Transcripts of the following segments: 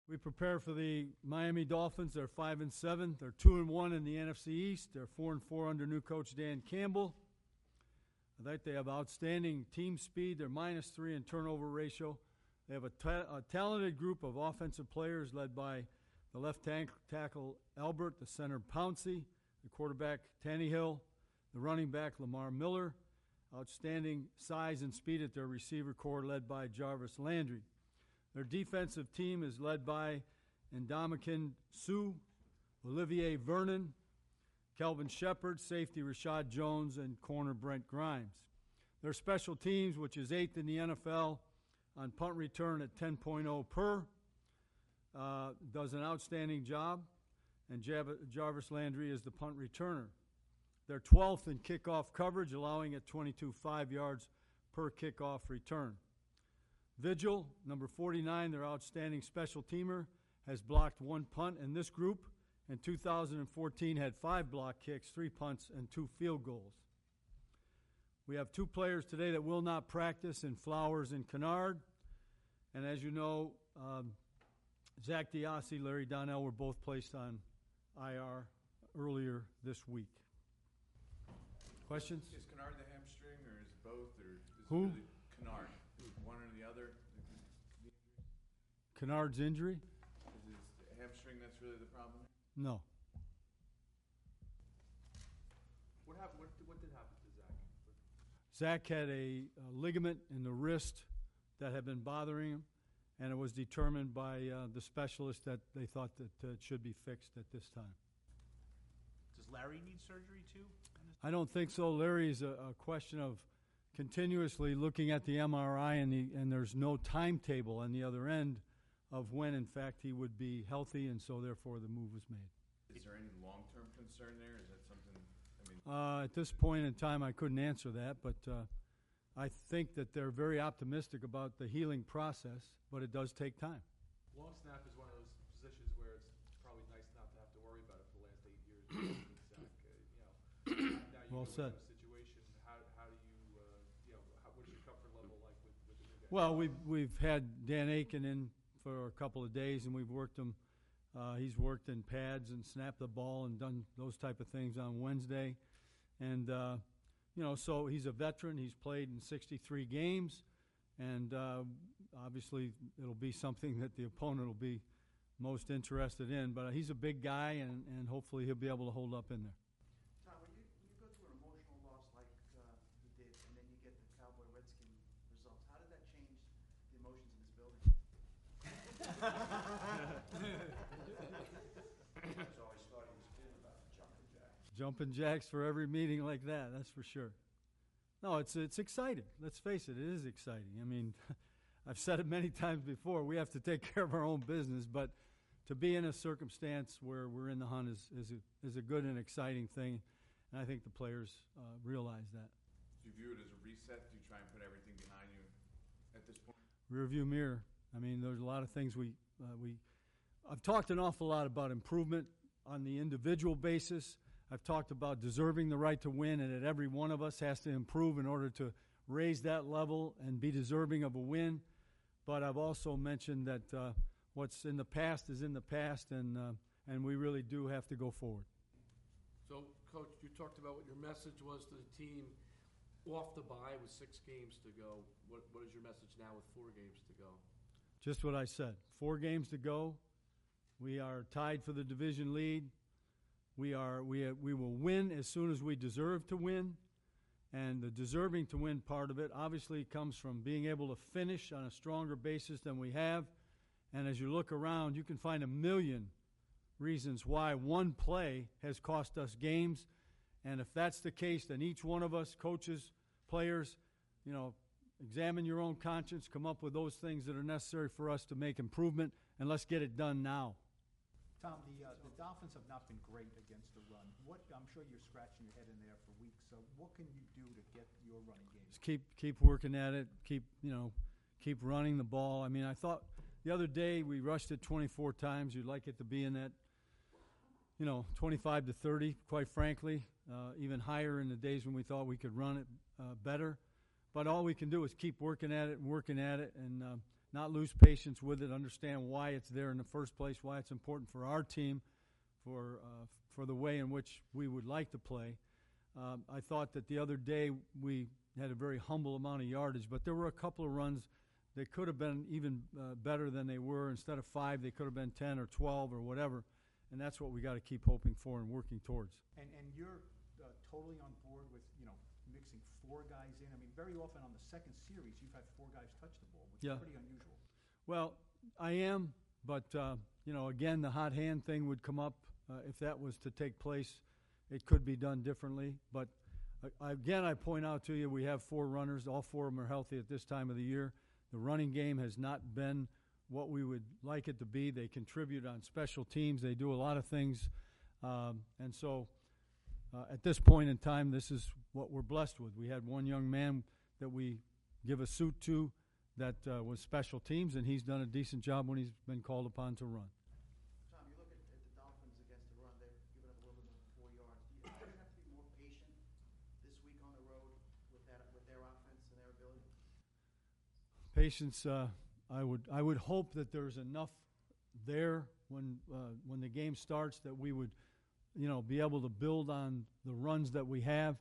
We prepare for the Miami Dolphins. They're 5-7. They're 2-1 in the NFC East. They're 4-4 under new coach Dan Campbell. I think they have outstanding team speed. They're -3 in turnover ratio. They have a talented group of offensive players led by the left tackle Albert, the center Pouncey, the quarterback Tannehill, the running back Lamar Miller. Outstanding size and speed at their receiver core led by Jarvis Landry. Their defensive team is led by Ndamukong Suh, Olivier Vernon, Kelvin Shepard, safety Rashad Jones, and corner Brent Grimes. Their special teams, which is 8th in the NFL on punt return at 10.0 per, does an outstanding job, and Jarvis Landry is the punt returner. They're 12th in kickoff coverage, allowing at 22.5 yards per kickoff return. Vigil, number 49, their outstanding special teamer, has blocked 1 punt, and this group in 2014 had 5 block kicks, 3 punts, and 2 field goals. We have 2 players today that will not practice in Flowers and Kennard, and as you know, Zach Diassi, Larry Donnell were both placed on IR earlier this week. Questions? Is Kennard the hamstring, or is it both, or is Who? it really Kennard? One or the other? Kennard's injury? Is it the hamstring that's really the problem? No. What happened? What did happen to Zach? Zach had a ligament in the wrist that had been bothering him, and it was determined by the specialist that they thought that it should be fixed at this time. Does Larry need surgery too? I don't think so. Larry's a question of continuously looking at the MRI, and there's no timetable on the other end of when, in fact, he would be healthy, and so therefore the move was made. Is there any long-term concern there? Is that something, At this point in time, I couldn't answer that, but I think that they're very optimistic about the healing process, but it does take time. Long snap is one of those positions where it's probably nice not to have to worry about it for the last 8 years. With Zach, now you Well go said. into a situation. How do you, what's your comfort level like with the new guy? Well, we've had Dan Aiken in for a couple of days, and we've worked him. He's worked in pads and snapped the ball and done those type of things on Wednesday. And, so he's a veteran. He's played in 63 games. And obviously it'll be something that the opponent will be most interested in. But he's a big guy, and hopefully he'll be able to hold up in there. Tom, when you go through an emotional loss like you did, and then you get the Cowboy-Redskin results, how did that change the emotions in this building? He's always thought he was kid about the jumping jacks. Jumping jacks for every meeting like that, that's for sure. No, it's exciting. Let's face it is exciting. I mean, I've said it many times before, we have to take care of our own business, but to be in a circumstance where we're in the hunt is a good and exciting thing, and I think the players realize that. do you view it as a reset? Do you try and put everything behind you at this point? Rearview mirror. I mean, there's a lot of things I've talked an awful lot about improvement on the individual basis. I've talked about deserving the right to win, and that every one of us has to improve in order to raise that level and be deserving of a win. But I've also mentioned that what's in the past is in the past, and we really do have to go forward. So, Coach, you talked about what your message was to the team off the bye with 6 games to go. What is your message now with 4 games to go? Just what I said. 4 games to go. We are tied for the division lead. We will win as soon as we deserve to win, and the deserving to win part of it obviously comes from being able to finish on a stronger basis than we have. And as you look around, you can find a million reasons why one play has cost us games. And if that's the case, then each one of us, coaches, players, examine your own conscience, come up with those things that are necessary for us to make improvement, and let's get it done now. Tom, the Dolphins have not been great against the run. I'm sure you're scratching your head in there for weeks. So what can you do to get your running game? Just keep working at it. Keep running the ball. I mean, I thought the other day we rushed it 24 times. You'd like it to be in that, 25 to 30. Quite frankly, even higher in the days when we thought we could run it better. But all we can do is keep working at it, and not lose patience with it, understand why it's there in the first place, why it's important for our team, for the way in which we would like to play. I thought that the other day we had a very humble amount of yardage, but there were a couple of runs that could have been even better than they were. Instead of 5, they could have been 10 or 12 or whatever, and that's what we got to keep hoping for and working towards. And you're totally on board with, mixing 4 guys in? I mean, very often on the second series, you've had 4 guys touch the ball, which is pretty unusual. Well, I am, but, again, the hot hand thing would come up. If that was to take place, it could be done differently. But, again, I point out to you, we have 4 runners. All 4 of them are healthy at this time of the year. The running game has not been what we would like it to be. They contribute on special teams. They do a lot of things. And so at this point in time, this is what we're blessed with. We had one young man that we give a suit to that was special teams, and he's done a decent job when he's been called upon to run. Tom, you look at the Dolphins against the run, they've given up a little bit more than 4 yards. Do you have to be more patient this week on the road with their offense and their ability? Patience, I would hope that there's enough there when the game starts that we would, be able to build on the runs that we have.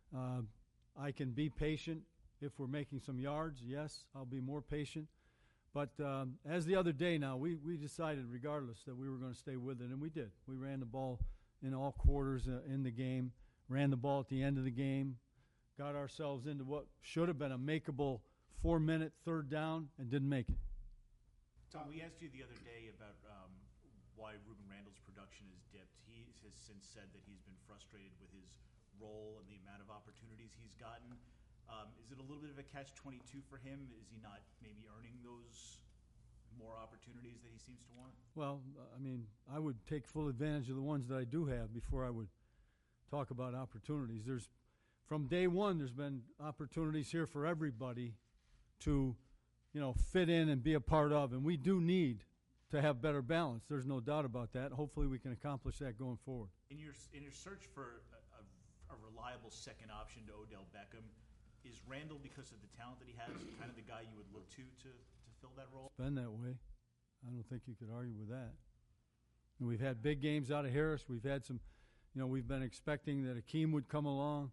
I can be patient if we're making some yards. Yes, I'll be more patient. But as the other day now, we decided regardless that we were going to stay with it, and we did. We ran the ball in all quarters in the game, ran the ball at the end of the game, got ourselves into what should have been a makeable 4-minute third down and didn't make it. Tom, we asked you the other day about why Ruben Randall's production has dipped. He has since said that he's been frustrated with his role and the amount of opportunities he's gotten. Is it a little bit of a catch-22 for him? Is he not maybe earning those more opportunities that he seems to want? Well, I would take full advantage of the ones that I do have before I would talk about opportunities. From day one, there's been opportunities here for everybody to, fit in and be a part of, and we do need to have better balance. There's no doubt about that. Hopefully we can accomplish that going forward. In your search for a reliable second option to Odell Beckham, is Randall, because of the talent that he has, kind of the guy you would look to fill that role? It's been that way. I don't think you could argue with that. And we've had big games out of Harris. We've had some, we've been expecting that Akeem would come along.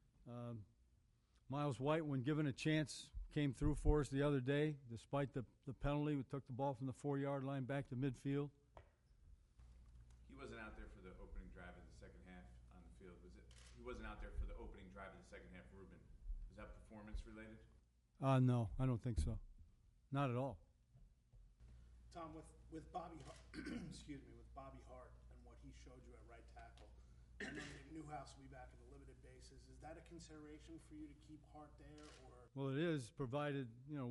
Miles White, when given a chance, came through for us the other day. Despite the penalty, we took the ball from the 4-yard line back to midfield. He wasn't out there for the opening drive of the second half on the field, was it? He wasn't out there for the opening drive of the second half, Ruben. Is that performance related? No, I don't think so. Not at all. Tom, with Bobby Hart, with Bobby Hart and what he showed you at right tackle, and then Newhouse will be back on a limited basis. Is that a consideration for you to keep Hart there, or? Well, it is, provided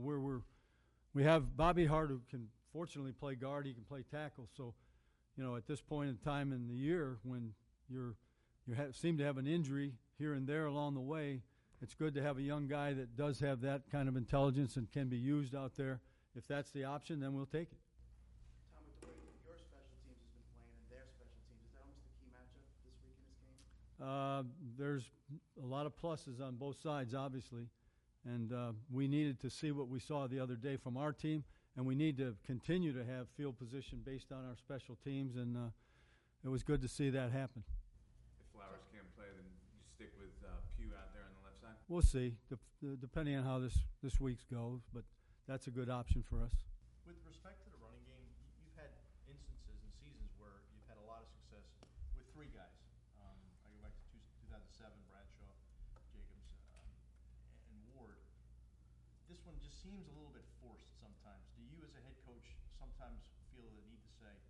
we have Bobby Hart who can fortunately play guard. He can play tackle. So, at this point in time in the year, when you seem to have an injury here and there along the way, it's good to have a young guy that does have that kind of intelligence and can be used out there. If that's the option, then we'll take it. Tom, with the way your special teams has been playing and their special teams, is that almost the key matchup this week in this game? There's a lot of pluses on both sides, obviously. And we needed to see what we saw the other day from our team, and we need to continue to have field position based on our special teams, and it was good to see that happen. If Flowers can't play, then you stick with Pugh out there on the left side? We'll see, depending on how this week's goes, but that's a good option for us. With respect to the running game, you've had instances and seasons where you've had a lot of success with 3 guys. I go back to 2007, Bradshaw, Jacobs, and Ward. This one just seems a little bit forced sometimes. Do you, as a head coach, sometimes feel the need to say,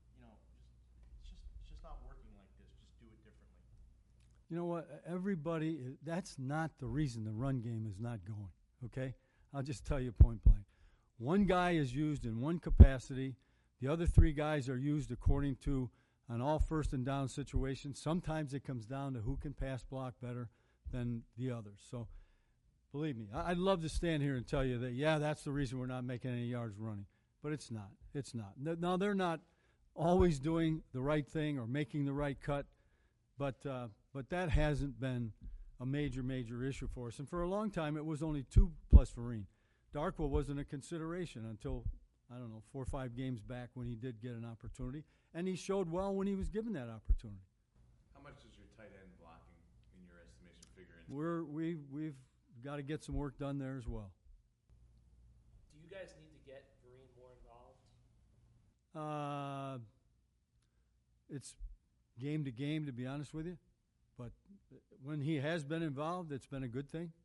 it's just not working like this, just do it differently? You know what? That's not the reason the run game is not going, okay? I'll just tell you point blank. One guy is used in one capacity. The other 3 guys are used according to an all first and down situation. Sometimes it comes down to who can pass block better than the others. So, believe me, I'd love to stand here and tell you that, that's the reason we're not making any yards running. But it's not. It's not. Now, they're not always doing the right thing or making the right cut, but that hasn't been a major issue for us. And for a long time, it was only 2 plus Vereen. Darkwa wasn't a consideration until, I don't know, 4 or 5 games back when he did get an opportunity, and he showed well when he was given that opportunity. How much does your tight end blocking, in your estimation, figure into? We've got to get some work done there as well. Do you guys need to get Vereen more involved? It's game to game, to be honest with you. But when he has been involved, it's been a good thing.